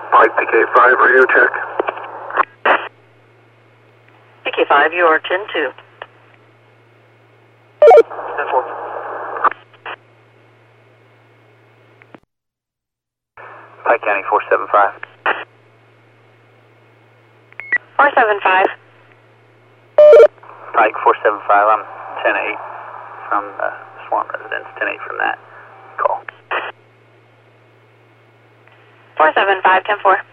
Mike, PK5, radio check. PK5, you are 10-2. 10-4. Pike County 475. 475. Pike 475, I'm 10-8 from the Swan residence, 10-8 from that call. 475, 10-4.